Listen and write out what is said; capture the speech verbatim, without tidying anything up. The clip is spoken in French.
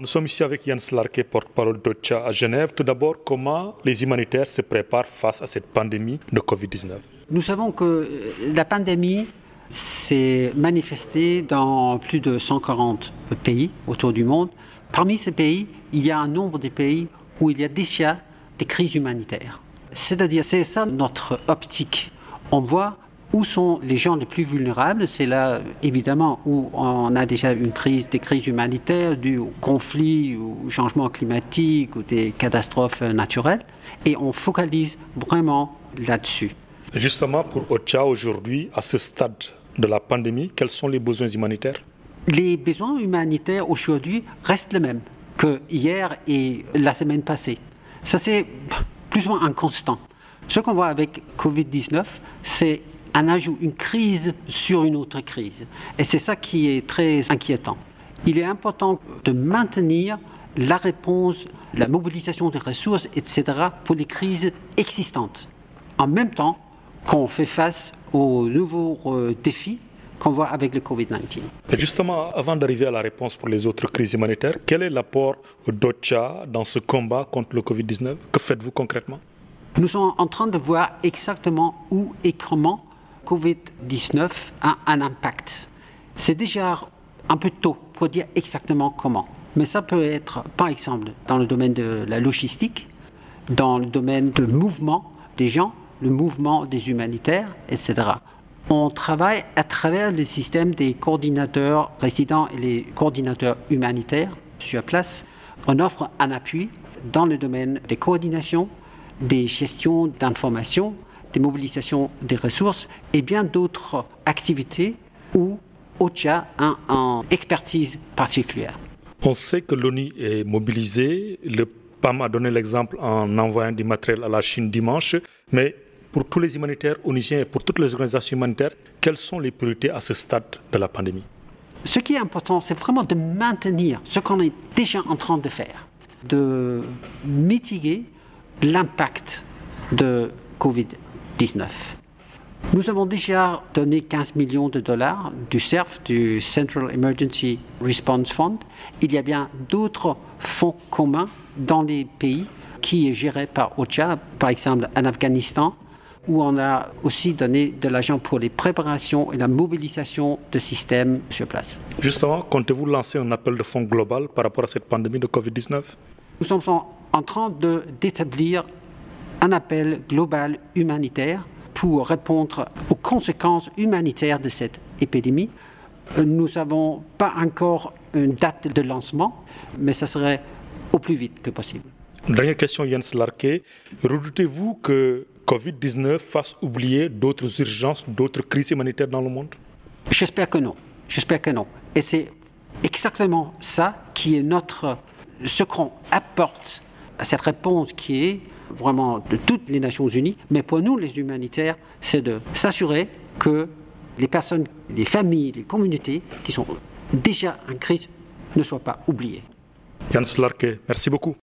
Nous sommes ici avec Jens Larke, porte-parole d'Ocha à Genève. Tout d'abord, comment les humanitaires se préparent face à cette pandémie de covid dix-neuf? Nous savons que la pandémie s'est manifestée dans plus de cent quarante pays autour du monde. Parmi ces pays, il y a un nombre de pays où il y a déjà des crises humanitaires. C'est-à-dire, c'est ça notre optique. On voit où sont les gens les plus vulnérables. C'est là, évidemment, où on a déjà une crise, des crises humanitaires dues au conflit, au changement climatique ou des catastrophes naturelles. Et on focalise vraiment là-dessus. Justement, pour Ocha, aujourd'hui, à ce stade de la pandémie, quels sont les besoins humanitaires? Les besoins humanitaires aujourd'hui restent les mêmes que hier et la semaine passée. Ça, c'est plus ou moins un constant. Ce qu'on voit avec covid dix-neuf, c'est un ajout, une crise sur une autre crise. Et c'est ça qui est très inquiétant. Il est important de maintenir la réponse, la mobilisation des ressources, et cetera, pour les crises existantes. En même temps qu'on fait face aux nouveaux euh, défis qu'on voit avec le covid dix-neuf. Et justement, avant d'arriver à la réponse pour les autres crises humanitaires, quel est l'apport d'Ocha dans ce combat contre le covid dix-neuf? Que faites-vous concrètement? Nous sommes en train de voir exactement où et comment covid dix-neuf a un impact. C'est déjà un peu tôt pour dire exactement comment. Mais ça peut être, par exemple, dans le domaine de la logistique, dans le domaine de mouvement des gens, le mouvement des humanitaires, et cetera. On travaille à travers le système des coordinateurs résidents et les coordinateurs humanitaires sur place. On offre un appui dans le domaine des coordinations, des gestions d'informations, des mobilisations des ressources et bien d'autres activités où Ocha a une expertise particulière. On sait que l'ONU est mobilisée. Le P A M a donné l'exemple en envoyant du matériel à la Chine dimanche. Mais pour tous les humanitaires onusiens et pour toutes les organisations humanitaires, quelles sont les priorités à ce stade de la pandémie? Ce qui est important, c'est vraiment de maintenir ce qu'on est déjà en train de faire, de mitiguer l'impact de covid dix-neuf. Nous avons déjà donné quinze millions de dollars du C E R F, du Central Emergency Response Fund. Il y a bien d'autres fonds communs dans les pays qui est géré par Ocha, par exemple en Afghanistan, où on a aussi donné de l'argent pour les préparations et la mobilisation de systèmes sur place. Justement, comptez-vous lancer un appel de fonds global par rapport à cette pandémie de covid dix-neuf? Nous sommes en train de, d'établir un appel global humanitaire pour répondre aux conséquences humanitaires de cette épidémie. Nous n'avons pas encore une date de lancement, mais ça serait au plus vite que possible. Dernière question, Jens Larke. Redoutez-vous que covid dix-neuf fasse oublier d'autres urgences, d'autres crises humanitaires dans le monde? J'espère que non. J'espère que non. Et c'est exactement ça qui est notre, ce qu'on apporte à cette réponse qui est vraiment de toutes les Nations Unies. Mais pour nous, les humanitaires, c'est de s'assurer que les personnes, les familles, les communautés qui sont déjà en crise ne soient pas oubliées. Jens Larke, merci beaucoup.